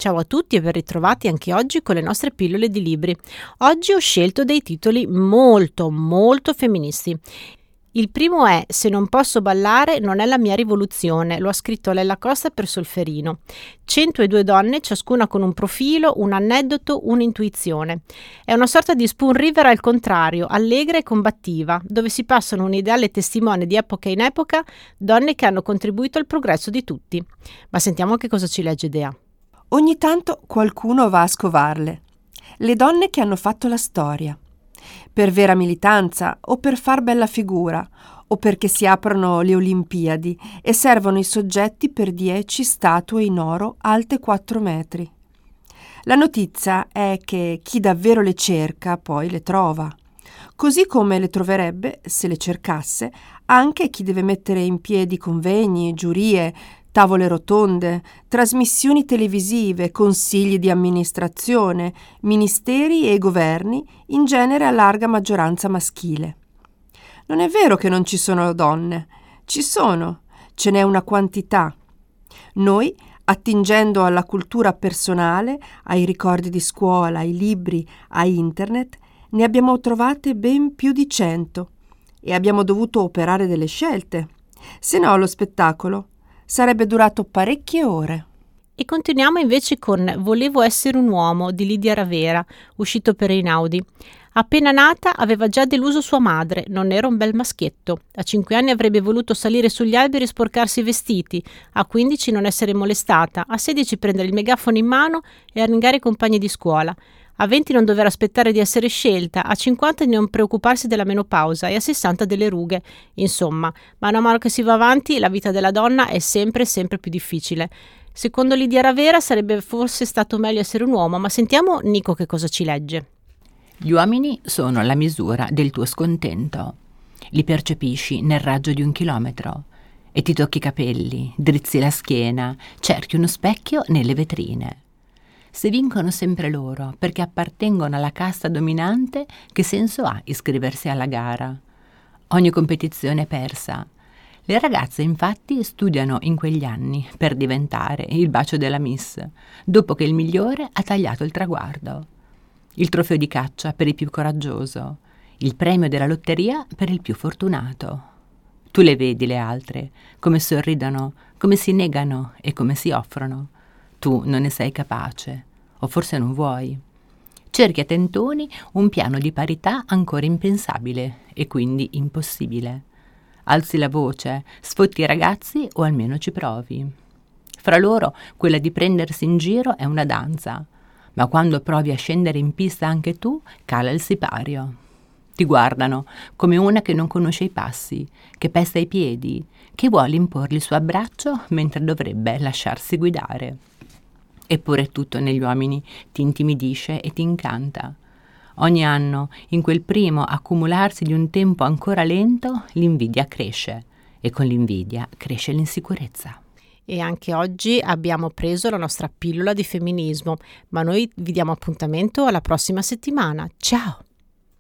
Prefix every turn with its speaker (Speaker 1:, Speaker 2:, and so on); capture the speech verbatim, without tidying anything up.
Speaker 1: Ciao a tutti e ben ritrovati anche oggi con le nostre pillole di libri. Oggi ho scelto dei titoli molto molto femministi. Il primo è Se non posso ballare non è la mia rivoluzione, lo ha scritto Lella Costa per Solferino. centodue donne, ciascuna con un profilo, un aneddoto, un'intuizione. È una sorta di Spoon River al contrario, allegra e combattiva, dove si passano un ideale testimone di epoca in epoca, donne che hanno contribuito al progresso di tutti. Ma sentiamo che cosa ci legge Dea.
Speaker 2: Ogni tanto qualcuno va a scovarle. Le donne che hanno fatto la storia. Per vera militanza o per far bella figura o perché si aprono le Olimpiadi e servono i soggetti per dieci statue in oro alte quattro metri. La notizia è che chi davvero le cerca poi le trova, così come le troverebbe, se le cercasse, anche chi deve mettere in piedi convegni, giurie, tavole rotonde, trasmissioni televisive, consigli di amministrazione, ministeri e governi, in genere a larga maggioranza maschile. Non è vero che non ci sono donne, ci sono, ce n'è una quantità. Noi, attingendo alla cultura personale, ai ricordi di scuola, ai libri, a internet, ne abbiamo trovate ben più di cento e abbiamo dovuto operare delle scelte, se no lo spettacolo sarebbe durato parecchie ore.
Speaker 1: E continuiamo invece con Volevo essere un uomo di Lidia Ravera, uscito per Einaudi. Appena nata aveva già deluso sua madre, non era un bel maschietto. A cinque anni avrebbe voluto salire sugli alberi e sporcarsi i vestiti, a quindici non essere molestata, a sedici prendere il megafono in mano e arringare i compagni di scuola. A venti non dover aspettare di essere scelta, a cinquanta di non preoccuparsi della menopausa e a sessanta delle rughe. Insomma, mano a mano che si va avanti, la vita della donna è sempre sempre più difficile. Secondo Lidia Ravera sarebbe forse stato meglio essere un uomo, ma sentiamo Nico che cosa ci legge.
Speaker 3: Gli uomini sono la misura del tuo scontento. Li percepisci nel raggio di un chilometro e ti tocchi i capelli, drizzi la schiena, cerchi uno specchio nelle vetrine. Se vincono sempre loro perché appartengono alla casta dominante, che senso ha iscriversi alla gara? Ogni competizione è persa. Le ragazze infatti studiano in quegli anni per diventare il bacio della Miss, dopo che il migliore ha tagliato il traguardo. Il trofeo di caccia per il più coraggioso, il premio della lotteria per il più fortunato. Tu le vedi le altre, come sorridono, come si negano e come si offrono. Tu non ne sei capace, o forse non vuoi. Cerchi a tentoni un piano di parità ancora impensabile e quindi impossibile. Alzi la voce, sfotti i ragazzi o almeno ci provi. Fra loro quella di prendersi in giro è una danza, ma quando provi a scendere in pista anche tu, cala il sipario. Ti guardano come una che non conosce i passi, che pesta i piedi, che vuole imporgli il suo abbraccio mentre dovrebbe lasciarsi guidare. Eppure tutto negli uomini ti intimidisce e ti incanta. Ogni anno, in quel primo accumularsi di un tempo ancora lento, l'invidia cresce e con l'invidia cresce l'insicurezza.
Speaker 1: E anche oggi abbiamo preso la nostra pillola di femminismo, ma noi vi diamo appuntamento alla prossima settimana. Ciao!